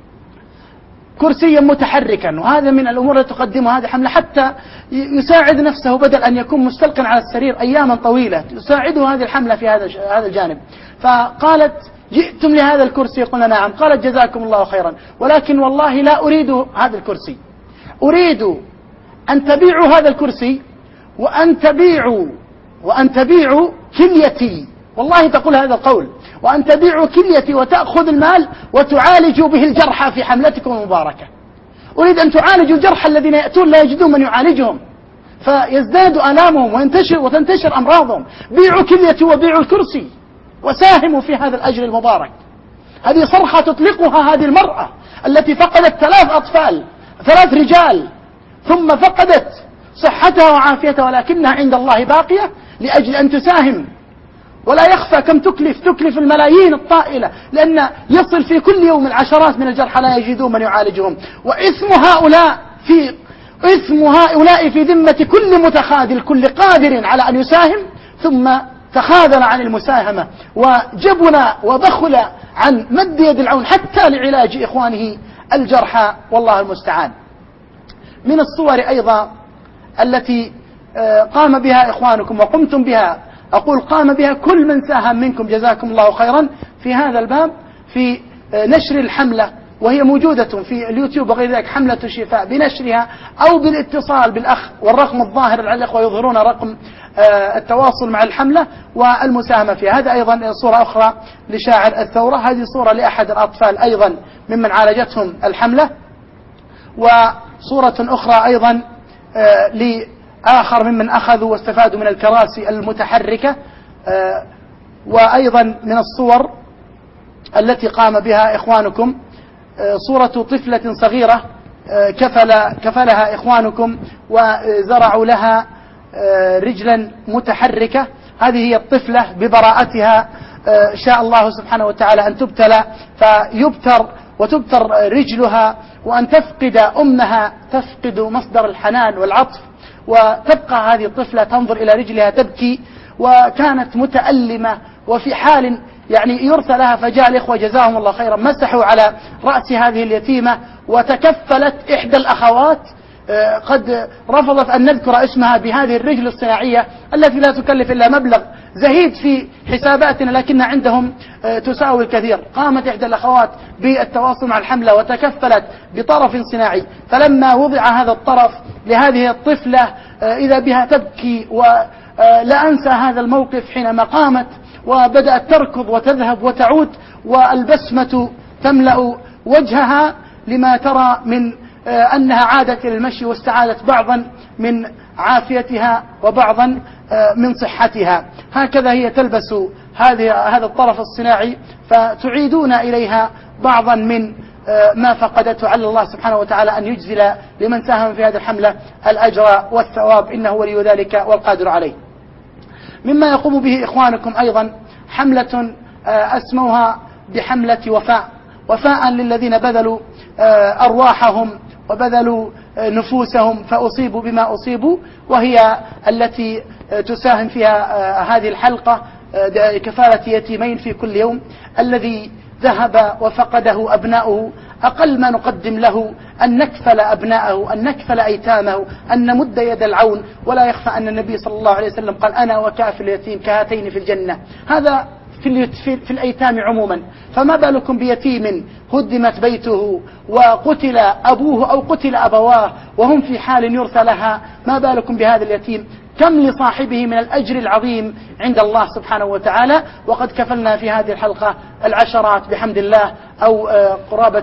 كرسيا متحركا، وهذا من الأمور التي تقدمها هذه الحملة حتى يساعد نفسه بدل أن يكون مستلقا على السرير أياما طويلة، يساعده هذه الحملة في هذا هذا الجانب. فقالت جئتم لهذا الكرسي؟ قلنا نعم. قالت جزاكم الله خيرا، ولكن والله لا أريد هذا الكرسي، أريد أن تبيعوا هذا الكرسي وأن تبيعوا وأن تبيعوا كليتي. والله تقول هذا القول، وأن تبيعوا كليتي وتأخذ المال وتعالجوا به الجرحى في حملتكم المباركة. أريد أن تعالجوا الجرحى الذين يأتون لا يجدون من يعالجهم فيزداد آلامهم وينتشر وتنتشر أمراضهم. بيعوا كليتي وبيعوا الكرسي. وساهموا في هذا الأجر المبارك. هذه صرخة تطلقها هذه المرأة التي فقدت ثلاث أطفال، ثلاث رجال، ثم فقدت صحتها وعافيتها، ولكنها عند الله باقية لأجل أن تساهم. ولا يخفى كم تكلف، تكلف الملايين الطائلة، لأن يصل في كل يوم العشرات من الجرحى لا يجدون من يعالجهم. وإثم هؤلاء في إثم هؤلاء في ذمة كل متخاذل، كل قادر على أن يساهم ثم تخاذل عن المساهمة وجبن وبخل عن مد يد العون حتى لعلاج إخوانه الجرحى، والله المستعان. من الصور أيضا التي قام بها إخوانكم وقمتم بها، أقول قام بها كل من ساهم منكم جزاكم الله خيرا في هذا الباب، في نشر الحملة، وهي موجودة في اليوتيوب وغير ذلك، حملة الشفاء، بنشرها أو بالاتصال بالأخ، والرقم الظاهر على الأخوة يظهرون رقم التواصل مع الحملة والمساهمة فيها. هذا أيضا صورة أخرى لشاعر الثورة، هذه صورة لأحد الأطفال أيضا ممن عالجتهم الحملة، وصورة أخرى أيضا لآخر ممن أخذوا واستفادوا من الكراسي المتحركة. وأيضا من الصور التي قام بها إخوانكم صورة طفلة صغيرة كفل كفلها إخوانكم وزرعوا لها رجلا متحركة. هذه هي الطفلة ببراءتها شاء الله سبحانه وتعالى أن تبتلى فيبتر وتبتر رجلها، وأن تفقد أمها، تفقد مصدر الحنان والعطف، وتبقى هذه الطفلة تنظر إلى رجلها تبكي، وكانت متألمة وفي حال يعني يرثى لها. فجاء الإخوة جزاهم الله خيرا مسحوا على رأس هذه اليتيمة، وتكفلت إحدى الأخوات قد رفضت أن نذكر اسمها بهذه الرجل الصناعية التي لا تكلف إلا مبلغ زهيد في حساباتنا، لكن عندهم تساوي الكثير. قامت إحدى الأخوات بالتواصل مع الحملة وتكفلت بطرف صناعي، فلما وضع هذا الطرف لهذه الطفلة إذا بها تبكي. ولا أنسى هذا الموقف حينما قامت وبدأت تركض وتذهب وتعود، والبسمة تملأ وجهها لما ترى من أنها عادت إلى المشي واستعادت بعضا من عافيتها وبعضا من صحتها. هكذا هي تلبس هذه هذا الطرف الصناعي، فتعيدون إليها بعضا من ما فقدته، على الله سبحانه وتعالى أن يجزل لمن ساهم في هذه الحملة الأجر والثواب، إنه ولي ذلك والقادر عليه. مما يقوم به إخوانكم أيضا حملة أسموها بحملة وفاء، وفاء للذين بذلوا أرواحهم وبذلوا نفوسهم فأصيبوا بما أصيبوا، وهي التي تساهم فيها هذه الحلقة كفالة يتيمين في كل يوم. الذي ذهب وفقده أبناؤه أقل ما نقدم له أن نكفل أبناءه، أن نكفل أيتامه، أن نمد يد العون. ولا يخفى أن النبي صلى الله عليه وسلم قال أنا وكافل اليتيم كهاتين في الجنة. هذا في, في الأيتام عموما، فما بالكم بيتيم هدمت بيته وقتل أبوه أو قتل أبواه وهم في حال يرثى لها، ما بالكم بهذا اليتيم؟ كم لصاحبه من الأجر العظيم عند الله سبحانه وتعالى. وقد كفلنا في هذه الحلقة العشرات بحمد الله، أو قرابة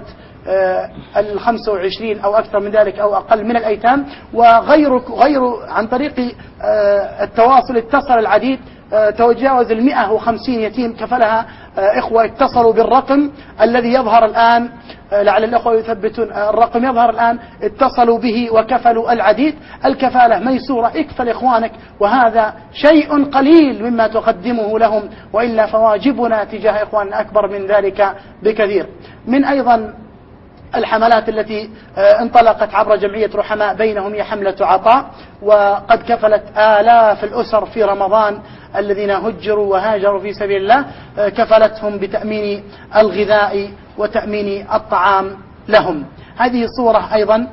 الخمسة وعشرين أو أكثر من ذلك أو أقل من الأيتام. وغير غير عن طريق التواصل اتصل العديد، تجاوز المئة وخمسين يتيم كفلها إخوة اتصلوا بالرقم الذي يظهر الآن، لعل الأخوة يثبتون الرقم يظهر الآن، اتصلوا به وكفلوا العديد. الكفالة ميسورة، اكفل إخوانك، وهذا شيء قليل مما تقدمه لهم، وإلا فواجبنا تجاه إخواننا أكبر من ذلك بكثير. من أيضا الحملات التي انطلقت عبر جمعية رحماء بينهم هي حملة عطاء، وقد كفلت آلاف الأسر في رمضان الذين هجروا وهاجروا في سبيل الله، كفلتهم بتأمين الغذاء وتأمين الطعام لهم. هذه صورة أيضا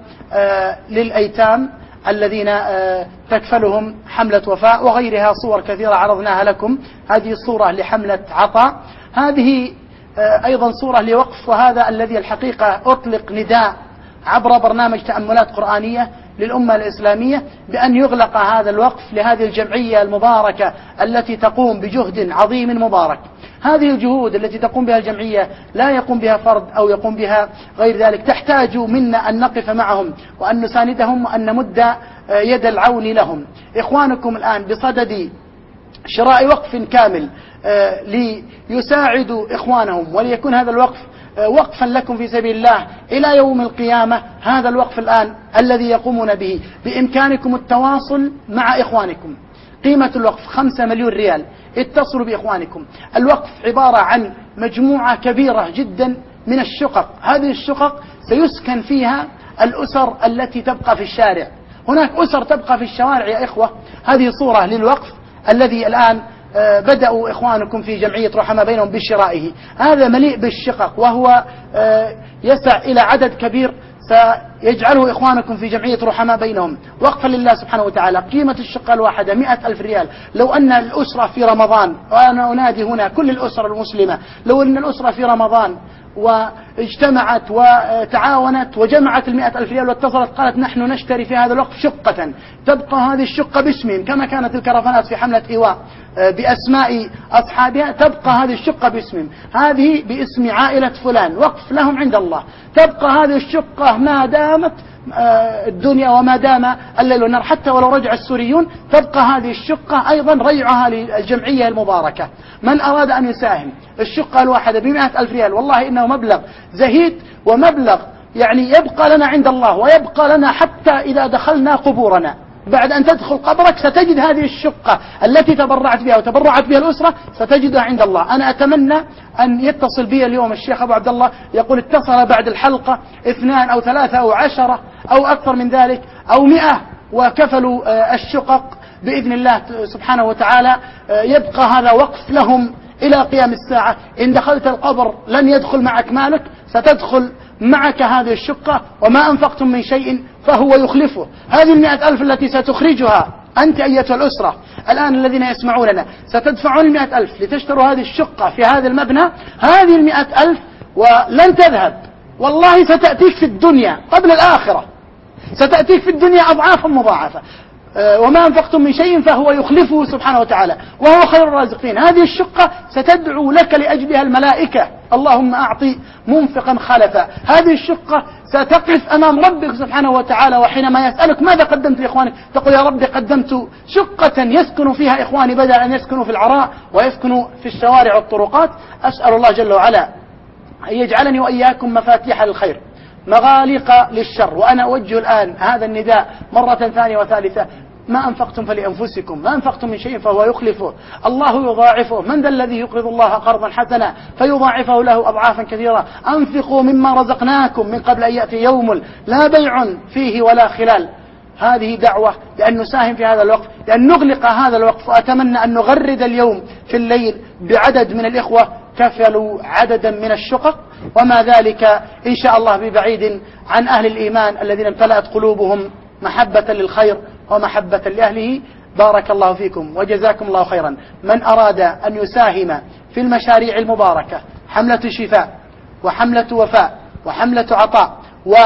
للأيتام الذين تكفلهم حملة وفاء، وغيرها صور كثيرة عرضناها لكم. هذه صورة لحملة عطاء. هذه أيضا صورة لوقف، وهذا الذي الحقيقة أطلق نداء عبر برنامج تأملات قرآنية للأمة الإسلامية بأن يغلق هذا الوقف لهذه الجمعية المباركة التي تقوم بجهد عظيم مبارك. هذه الجهود التي تقوم بها الجمعية لا يقوم بها فرد أو يقوم بها غير ذلك، تحتاج منا أن نقف معهم وأن نساندهم وأن نمد يد العون لهم. إخوانكم الآن بصدد شراء وقف كامل ليساعدوا إخوانهم، وليكون هذا الوقف وقفا لكم في سبيل الله إلى يوم القيامة. هذا الوقف الآن الذي يقومون به، بإمكانكم التواصل مع إخوانكم. قيمة الوقف خمسة مليون ريال. اتصلوا بإخوانكم. الوقف عبارة عن مجموعة كبيرة جدا من الشقق. هذه الشقق سيسكن فيها الأسر التي تبقى في الشارع. هناك أسر تبقى في الشوارع يا إخوة. هذه صورة للوقف الذي الآن بدأوا إخوانكم في جمعية رحمة بينهم بشرائه. هذا مليء بالشقق، وهو يسع إلى عدد كبير سيجعله إخوانكم في جمعية رحمة بينهم وقفا لله سبحانه وتعالى. قيمة الشقة الواحدة مئة ألف ريال. لو أن الأسرة في رمضان، وأنا أنادي هنا كل الأسر المسلمة، لو أن الأسرة في رمضان واجتمعت وتعاونت وجمعت المئة ألف ريال واتصلت قالت نحن نشتري في هذا الوقف شقة، تبقى هذه الشقة باسمهم كما كانت الكرفانات في حملة إيواء بأسماء أصحابها، تبقى هذه الشقة باسمهم. هذه باسم عائلة فلان، وقف لهم عند الله. تبقى هذه الشقة ما دامت الدنيا وما دام الليل والنهار، حتى ولو رجع السوريون تبقى هذه الشقة أيضا ريعها للجمعية المباركة. من أراد أن يساهم، الشقة الواحدة بمئة ألف ريال، والله إنه مبلغ زهيد ومبلغ يعني يبقى لنا عند الله، ويبقى لنا حتى إذا دخلنا قبورنا. بعد أن تدخل قبرك ستجد هذه الشقة التي تبرعت بها وتبرعت بها الأسرة ستجدها عند الله. أنا أتمنى أن يتصل بي اليوم الشيخ أبو عبد الله، يقول اتصل بعد الحلقة اثنان أو ثلاثة أو عشرة أو أكثر من ذلك أو مئة وكفلوا الشقق بإذن الله سبحانه وتعالى. يبقى هذا وقف لهم إلى قيام الساعة. إن دخلت القبر لن يدخل معك مالك، ستدخل معك هذه الشقة، وما أنفقتم من شيء فهو يخلفه. هذه المئة ألف التي ستخرجها أنت أيتها الأسرة الآن الذين يسمعوننا، ستدفعون المئة ألف لتشتروا هذه الشقة في هذا المبنى. هذه المئة ألف ولن تذهب، والله ستأتيك في الدنيا قبل الآخرة، ستأتيك في الدنيا أضعافا مضاعفة. وما أنفقتم من شيء فهو يخلفه سبحانه وتعالى وهو خير الرازقين. هذه الشقة ستدعو لك لأجلها الملائكة، اللهم أعطي منفقا خلفا. هذه الشقة ستقف أمام ربك سبحانه وتعالى، وحينما يسألك ماذا قدمت لإخوانك تقول يا رب قدمت شقة يسكن فيها إخواني بدل أن يسكنوا في العراء ويسكنوا في الشوارع والطرقات. أسأل الله جل وعلا أن يجعلني وإياكم مفاتيح للخير مغالق للشر. وأنا أوجه الآن هذا النداء مرة ثانية وثالثة: ما أنفقتم فلأنفسكم، ما أنفقتم من شيء فهو يخلفه، الله يضاعفه. من ذا الذي يقرض الله قرضا حسنا فيضاعفه له أضعافا كثيرة؟ أنفقوا مما رزقناكم من قبل أن يأتي يوم لا بيع فيه ولا خلال. هذه دعوة لأن نساهم في هذا الوقف، لأن نغلق هذا الوقف. وأتمنى أن نغرد اليوم في الليل بعدد من الإخوة كفلوا عددا من الشقق، وما ذلك إن شاء الله ببعيد عن أهل الإيمان الذين امتلأت قلوبهم محبة للخير ومحبة لأهله. بارك الله فيكم وجزاكم الله خيرا. من أراد أن يساهم في المشاريع المباركة، حملة شفاء وحملة وفاء وحملة عطاء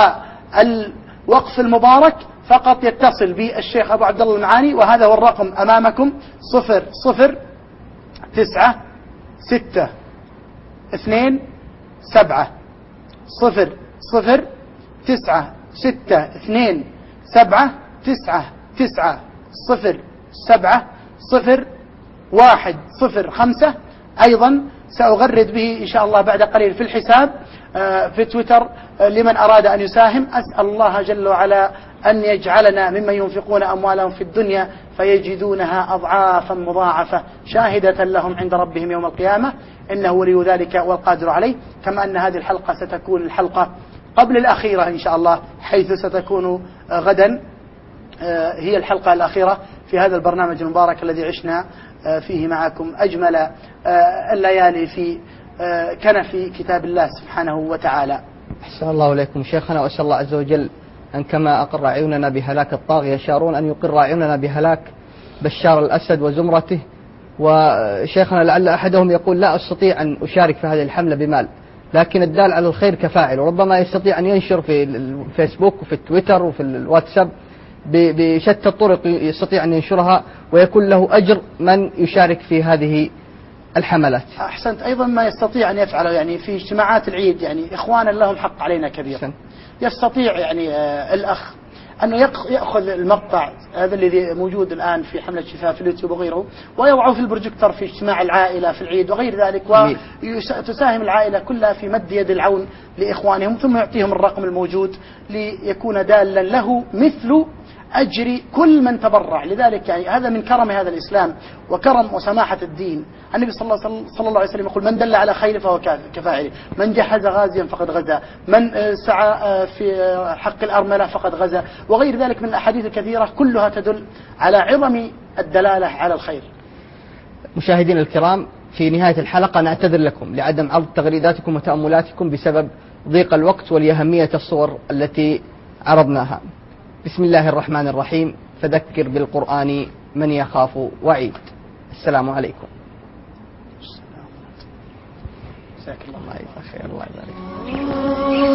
والوقف المبارك، فقط يتصل بالشيخ أبو عبد الله المعاني، وهذا هو الرقم أمامكم: صفر صفر تسعة ستة اثنين سبعة صفر صفر تسعة ستة اثنين سبعة تسعة تسعة صفر سبعة صفر واحد صفر خمسة. أيضا سأغرد به إن شاء الله بعد قليل في الحساب في تويتر لمن أراد أن يساهم. أسأل الله جل وعلا أن يجعلنا ممن ينفقون أموالهم في الدنيا فيجدونها أضعافا مضاعفة شاهدة لهم عند ربهم يوم القيامة، إنه ولي ذلك والقادر عليه. كما أن هذه الحلقة ستكون الحلقة قبل الأخيرة إن شاء الله، حيث ستكون غدا هي الحلقة الأخيرة في هذا البرنامج المبارك الذي عشنا فيه معكم أجمل الليالي في كنف كتاب الله سبحانه وتعالى. أحسن الله إليكم شيخنا، وأسأل الله عز وجل أن كما أقر عيوننا بهلاك الطاغية شارون أن يقر عيوننا بهلاك بشار الأسد وزمرته. وشيخنا لعل أحدهم يقول لا أستطيع أن أشارك في هذه الحملة بمال، لكن الدال على الخير كفاعل، وربما يستطيع أن ينشر في الفيسبوك وفي التويتر وفي الواتساب بشتى الطرق، يستطيع أن ينشرها ويكون له أجر من يشارك في هذه الحملات. أحسنت. أيضا ما يستطيع أن يفعله يعني في اجتماعات العيد، يعني إخوانا لهم حق علينا كبير. أحسن. يستطيع يعني الأخ أنه يأخذ المقطع هذا الذي موجود الآن في حملة شفاء في اليوتيوب وغيره، ويوضعه في البروجيكتور في اجتماع العائلة في العيد وغير ذلك، وتساهم العائلة كلها في مد يد العون لإخوانهم، ثم يعطيهم الرقم الموجود ليكون دالا له مثل أجر كل من تبرع. لذلك يعني هذا من كرم هذا الإسلام وكرم وسماحة الدين. النبي صلى الله, صلى الله عليه وسلم يقول: من دل على خير فهو كفاعله، من جهز غازيا فقد غزا، من سعى في حق الأرملة فقد غزا، وغير ذلك من الأحاديث الكثيرة كلها تدل على عظم الدلالة على الخير. مشاهدينا الكرام، في نهاية الحلقة نعتذر لكم لعدم عرض تغريداتكم وتأملاتكم بسبب ضيق الوقت ولأهمية الصور التي عرضناها. بسم الله الرحمن الرحيم. فذكر بالقرآن من يخاف وعيد. السلام عليكم. جزاك الله خير. الله يجزاك خير. الله يبارك.